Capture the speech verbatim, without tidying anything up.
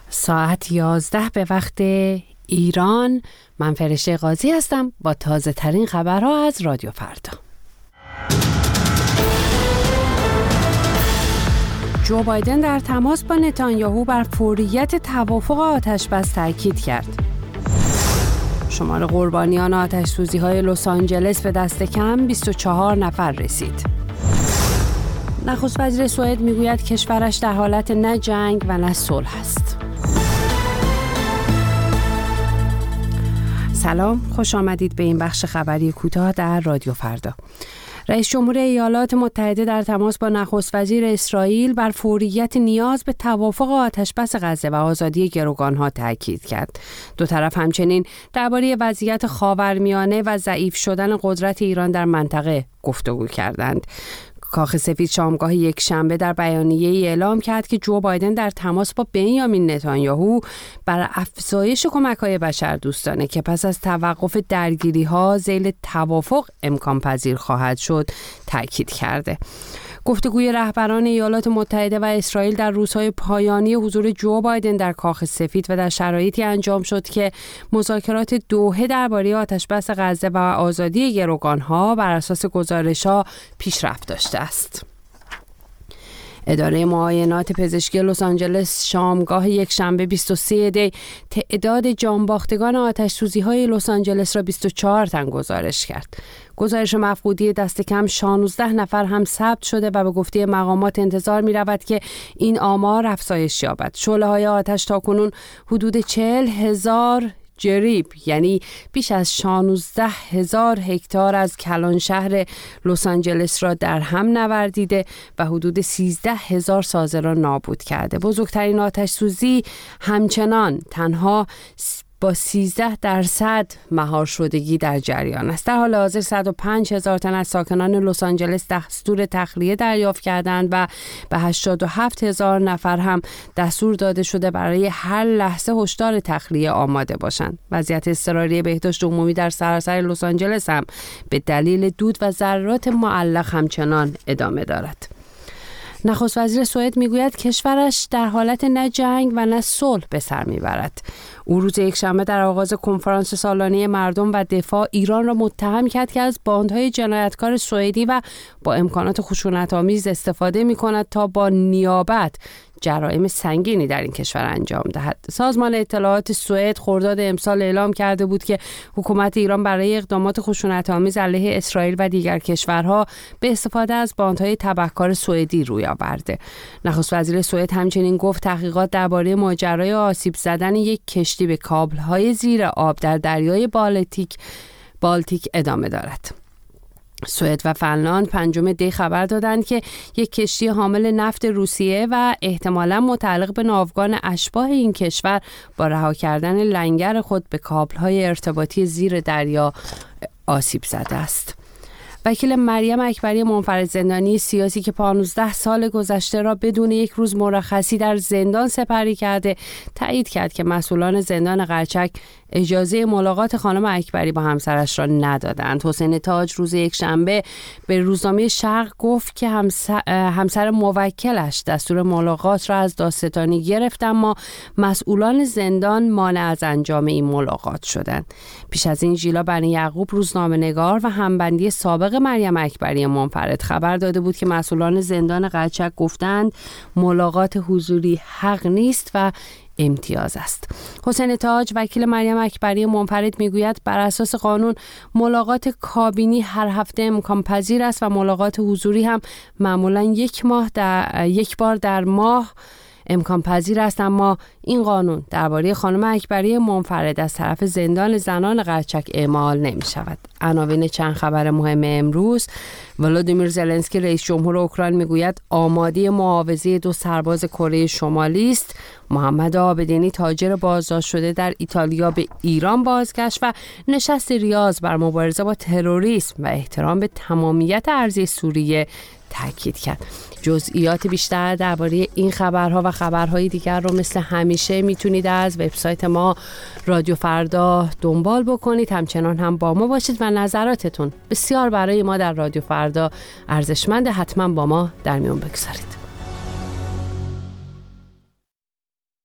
ساعت یازده به وقت ایران. من فرشته قاضی هستم با تازه ترین خبرها از رادیو فردا. جو بایدن در تماس با نتانیاهو بر فوریت توافق آتش‌بس تاکید کرد. شمار قربانیان آتش‌سوزی‌های لس آنجلس به دست کم بیست و چهار نفر رسید. نخست وزیر سوئد میگوید کشورش در حالت نه جنگ و نه صلح است. سلام، خوش آمدید به این بخش خبری کوتاه در رادیو فردا. رئیس جمهور ایالات متحده در تماس با نخست وزیر اسرائیل بر فوریت نیاز به توافق آتش‌بس غزه و آزادی گروگان‌ها تاکید کرد. دو طرف همچنین درباره وضعیت خاورمیانه و ضعیف شدن قدرت ایران در منطقه گفتگو کردند. کاخ سفید شامگاه یک شنبه در بیانیه‌ای اعلام کرد که جو بایدن در تماس با بنیامین نتانیاهو بر افزایش کمک‌های بشردوستانه که پس از توقف درگیری‌ها ذیل توافق امکان پذیر خواهد شد تاکید کرده. گفتگوی رهبران ایالات متحده و اسرائیل در روزهای پایانی حضور جو بایدن در کاخ سفید و در شرایطی انجام شد که مذاکرات دوحه درباره آتش‌بس غزه و آزادی گروگان‌ها بر اساس گزارش‌ها پیشرفت داشته است. اداره معاینات پزشکی لس آنجلس شامگاه یک شنبه بیست و سه دی تعداد جانباختگان آتش‌سوزی‌های لس آنجلس را بیست و چهار تن گزارش کرد. گزارش مفقودی دست کم شانزده نفر هم ثبت شده و به گفته مقامات انتظار می رود که این آمار افزایش یابد. شعله‌های آتش تاکنون حدود چهل هزار جریب یعنی بیش از شانزده هزار هکتار از کلان شهر لس آنجلس را در هم نوردیده و حدود سیزده هزار سازه را نابود کرده. بزرگترین آتش سوزی همچنان تنها با سیزده درصد مهار شدگی در جریان است. در حال حاضر صد و پنج هزار تن از ساکنان لس آنجلس دستور تخلیه دریافت کردند و به هشتاد و هفت هزار نفر هم دستور داده شده برای هر لحظه هشدار تخلیه آماده باشند. وضعیت اضطراری بهداشت عمومی در سراسر لس آنجلس هم به دلیل دود و ذرات معلق همچنان ادامه دارد. نخست وزیر سوئد میگوید کشورش در حالت نه جنگ و نه صلح به سر میبرد. او روز یکشنبه در آغاز کنفرانس سالانه مردم و دفاع ایران را متهم کرد که از باندهای جنایتکار سوئدی و با امکانات خشونت‌آمیز استفاده می‌کند تا با نیابت جرایم سنگینی در این کشور انجام دهد. سازمان اطلاعات سوئد خرداد امسال اعلام کرده بود که حکومت ایران برای اقدامات خشونت‌آمیز علیه اسرائیل و دیگر کشورها به استفاده از باندهای تبهکار سوئدی روی آورده. نخست وزیر سوئد همچنین گفت تحقیقات درباره ماجرای آسیب زدن یک کشتی به کابل‌های زیر آب در دریای بالتیک بالتیک ادامه دارد. سوئد و فنلاند پنجم دی خبر دادند که یک کشتی حامل نفت روسیه و احتمالاً متعلق به ناوگان اشباح این کشور با رها کردن لنگر خود به کابل‌های ارتباطی زیر دریا آسیب زده است. وکیل مریم اکبری منفرد زندانی سیاسی که پانزده سال گذشته را بدون یک روز مرخصی در زندان سپری کرده تایید کرد که مسئولان زندان قرچک اجازه ملاقات خانم اکبری با همسرش را ندادند. حسین تاج روز یکشنبه به روزنامه شرق گفت که همسر, همسر موکلش دستور ملاقات را از دادستانی گرفت اما مسئولان زندان مانع از انجام این ملاقات شدند. پیش از این ژیلا بنی یعقوب روزنامه‌نگار و همبندی سابق مریم اکبری منفرد خبر داده بود که مسئولان زندان قرچک گفتند ملاقات حضوری حق نیست و امتیاز است. حسین تاج وکیل مریم اکبری منفرد میگوید بر اساس قانون ملاقات کابینی هر هفته امکان پذیر است و ملاقات حضوری هم معمولا یک ماه در یک بار در ماه امکان پذیر است، اما این قانون درباره خانم اکبری منفرد از طرف زندان زنان قرچک اعمال نمی شود. عناوین چند خبر مهم امروز: ولادیمیر زلنسکی رئیس جمهور اوکراین میگوید آماده معاوضه دو سرباز کره شمالی است. محمد عابدینی تاجر بازداشت شده در ایتالیا به ایران بازگشت و نشست ریاض بر مبارزه با تروریسم و احترام به تمامیت ارضی سوریه تاکید کرد. جزئیات بیشتر درباره این خبرها و خبرهای دیگر رو مثل همیشه میتونید از وبسایت ما رادیو فردا دنبال بکنید. همچنان هم با ما باشید و نظراتتون بسیار برای ما در رادیو فردا ارزشمنده. حتما با ما در میون بگذارید.